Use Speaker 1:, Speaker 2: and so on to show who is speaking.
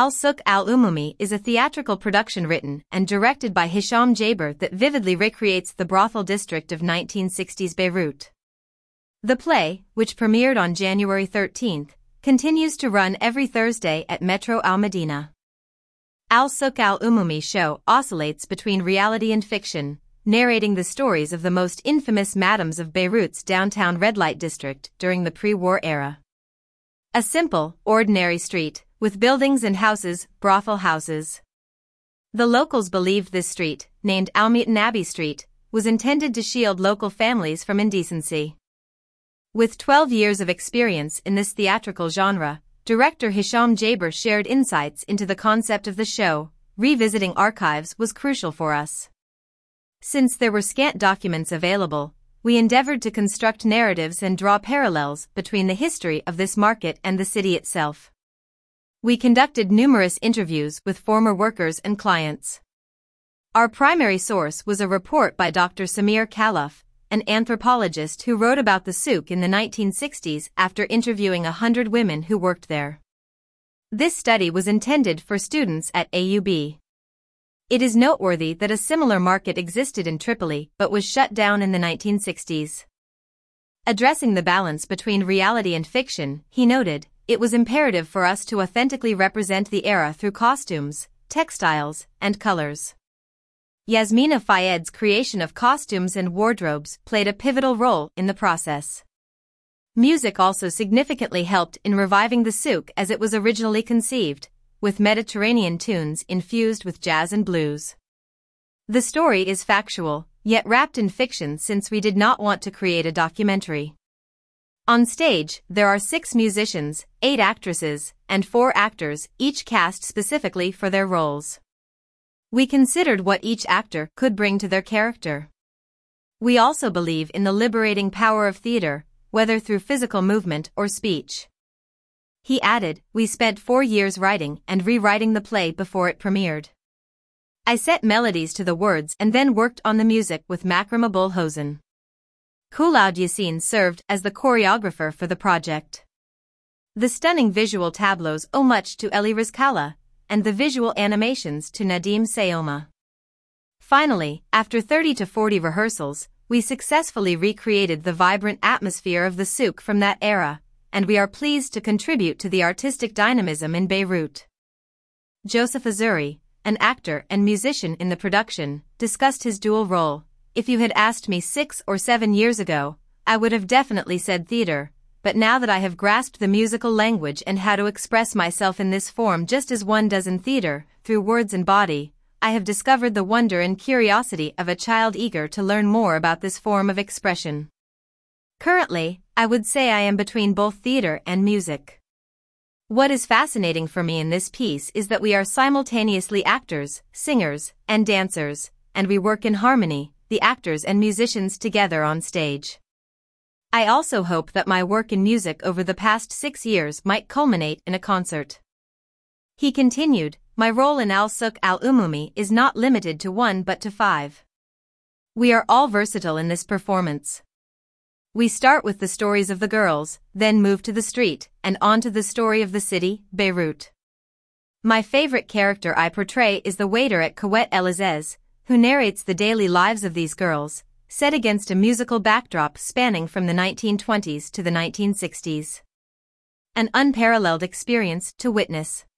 Speaker 1: Al-Souk Al-Umumi is a theatrical production written and directed by Hisham Jaber that vividly recreates the brothel district of 1960s Beirut. The play, which premiered on January 13, continues to run every Thursday at Metro Al Madina. Al-Souk Al-Umumi show oscillates between reality and fiction, narrating the stories of the most infamous madams of Beirut's downtown red light district during the pre-war era. A simple, ordinary street, with buildings and houses, brothel houses. The locals believed this street, named Al-Mutanabi Street, was intended to shield local families from indecency. With 12 years of experience in this theatrical genre, director Hisham Jaber shared insights into the concept of the show. Revisiting archives was crucial for us. Since there were scant documents available, we endeavored to construct narratives and draw parallels between the history of this market and the city itself. We conducted numerous interviews with former workers and clients. Our primary source was a report by Dr. Samir Khalaf, an anthropologist who wrote about the souk in the 1960s after interviewing 100 women who worked there. This study was intended for students at AUB. It is noteworthy that a similar market existed in Tripoli but was shut down in the 1960s. Addressing the balance between reality and fiction, he noted, it was imperative for us to authentically represent the era through costumes, textiles, and colors. Yasmina Fayed's creation of costumes and wardrobes played a pivotal role in the process. Music also significantly helped in reviving the souk as it was originally conceived, with Mediterranean tunes infused with jazz and blues. The story is factual, yet wrapped in fiction since we did not want to create a documentary. On stage, there are 6 musicians, 8 actresses, and 4 actors, each cast specifically for their roles. We considered what each actor could bring to their character. We also believe in the liberating power of theater, whether through physical movement or speech. He added, we spent 4 years writing and rewriting the play before it premiered. I set melodies to the words and then worked on the music with Makram Abul Hosen. Khulaud Yassin served as the choreographer for the project. The stunning visual tableaus owe much to Eli Rizkallah, and the visual animations to Nadim Sayoma. Finally, after 30 to 40 rehearsals, we successfully recreated the vibrant atmosphere of the souk from that era, and we are pleased to contribute to the artistic dynamism in Beirut. Joseph Azuri, an actor and musician in the production, discussed his dual role. If you had asked me 6 or 7 years ago, I would have definitely said theater, but now that I have grasped the musical language and how to express myself in this form just as one does in theater, through words and body, I have discovered the wonder and curiosity of a child eager to learn more about this form of expression. Currently, I would say I am between both theater and music. What is fascinating for me in this piece is that we are simultaneously actors, singers, and dancers, and we work in harmony, the actors and musicians together on stage. I also hope that my work in music over the past 6 years might culminate in a concert. He continued, my role in Al-Souk Al-Umumi is not limited to 1 but to 5. We are all versatile in this performance. We start with the stories of the girls, then move to the street, and on to the story of the city, Beirut. My favorite character I portray is the waiter at Kawet El Aziz, who narrates the daily lives of these girls, set against a musical backdrop spanning from the 1920s to the 1960s. An unparalleled experience to witness.